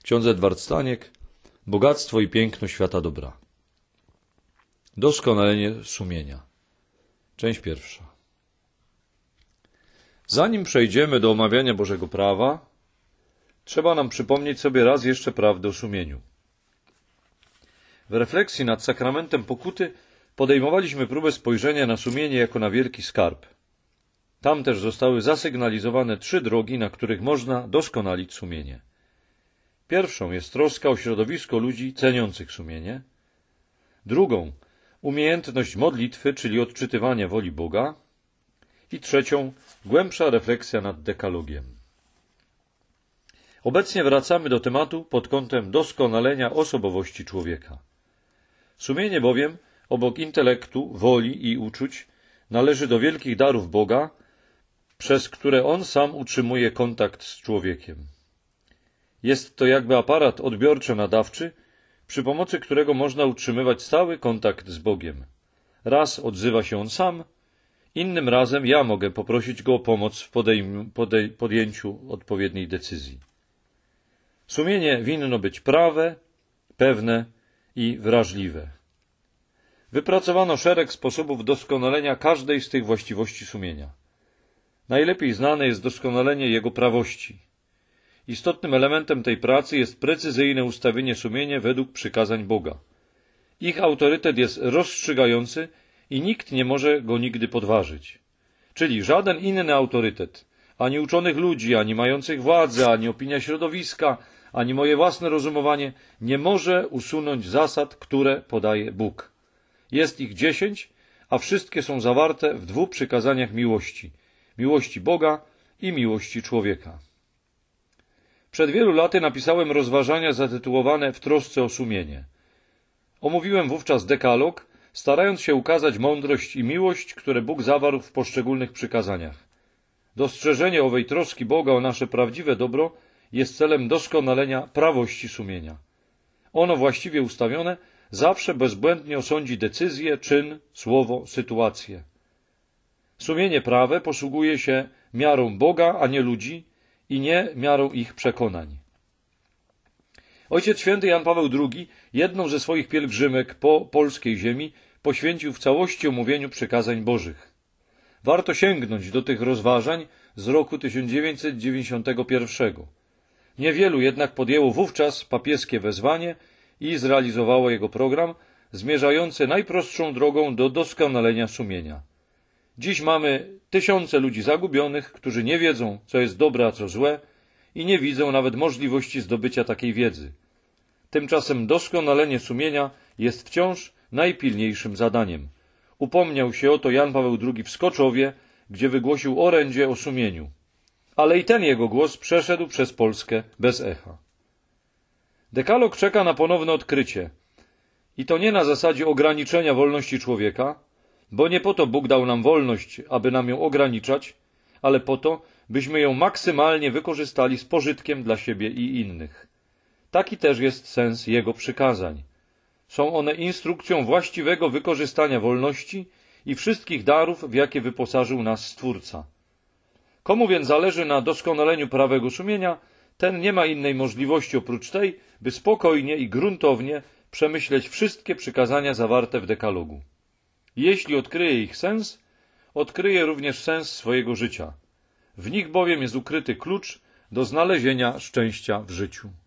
Ksiądz Edward Staniek, Bogactwo i piękno świata dobra. Doskonalenie sumienia. Część pierwsza. Zanim przejdziemy do omawiania Bożego prawa, trzeba nam przypomnieć sobie raz jeszcze prawdę o sumieniu. W refleksji nad sakramentem pokuty podejmowaliśmy próbę spojrzenia na sumienie jako na wielki skarb. Tam też zostały zasygnalizowane 3 drogi, na których można doskonalić sumienie. Pierwszą jest troska o środowisko ludzi ceniących sumienie. Drugą umiejętność modlitwy, czyli odczytywania woli Boga. I trzecią głębsza refleksja nad dekalogiem. Obecnie wracamy do tematu pod kątem doskonalenia osobowości człowieka. Sumienie bowiem, obok intelektu, woli i uczuć, należy do wielkich darów Boga, przez które On sam utrzymuje kontakt z człowiekiem. Jest to jakby aparat odbiorczo-nadawczy, przy pomocy którego można utrzymywać stały kontakt z Bogiem. Raz odzywa się On sam, innym razem ja mogę poprosić Go o pomoc w podjęciu odpowiedniej decyzji. Sumienie winno być prawe, pewne i wrażliwe. Wypracowano szereg sposobów doskonalenia każdej z tych właściwości sumienia. Najlepiej znane jest doskonalenie jego prawości. Istotnym elementem tej pracy jest precyzyjne ustawienie sumienia według przykazań Boga. Ich autorytet jest rozstrzygający i nikt nie może go nigdy podważyć. Czyli żaden inny autorytet, ani uczonych ludzi, ani mających władzę, ani opinia środowiska, ani moje własne rozumowanie nie może usunąć zasad, które podaje Bóg. Jest ich 10, a wszystkie są zawarte w 2 przykazaniach miłości. Miłości Boga i miłości człowieka. Przed wielu laty napisałem rozważania zatytułowane W trosce o sumienie. Omówiłem wówczas dekalog, starając się ukazać mądrość i miłość, które Bóg zawarł w poszczególnych przykazaniach. Dostrzeżenie owej troski Boga o nasze prawdziwe dobro jest celem doskonalenia prawości sumienia. Ono właściwie ustawione zawsze bezbłędnie osądzi decyzję, czyn, słowo, sytuację. Sumienie prawe posługuje się miarą Boga, a nie ludzi i nie miarą ich przekonań. Ojciec Święty Jan Paweł II jedną ze swoich pielgrzymek po polskiej ziemi poświęcił w całości omówieniu przykazań Bożych. Warto sięgnąć do tych rozważań z roku 1991. Niewielu jednak podjęło wówczas papieskie wezwanie i zrealizowało jego program zmierzający najprostszą drogą do doskonalenia sumienia. Dziś mamy tysiące ludzi zagubionych, którzy nie wiedzą, co jest dobre, a co złe i nie widzą nawet możliwości zdobycia takiej wiedzy. Tymczasem doskonalenie sumienia jest wciąż najpilniejszym zadaniem. Upomniał się o to Jan Paweł II w Skoczowie, gdzie wygłosił orędzie o sumieniu. Ale i ten jego głos przeszedł przez Polskę bez echa. Dekalog czeka na ponowne odkrycie. I to nie na zasadzie ograniczenia wolności człowieka, bo nie po to Bóg dał nam wolność, aby nam ją ograniczać, ale po to, byśmy ją maksymalnie wykorzystali z pożytkiem dla siebie i innych. Taki też jest sens Jego przykazań. Są one instrukcją właściwego wykorzystania wolności i wszystkich darów, w jakie wyposażył nas Stwórca. Komu więc zależy na doskonaleniu prawego sumienia, ten nie ma innej możliwości oprócz tej, by spokojnie i gruntownie przemyśleć wszystkie przykazania zawarte w dekalogu. Jeśli odkryje ich sens, odkryje również sens swojego życia. W nich bowiem jest ukryty klucz do znalezienia szczęścia w życiu.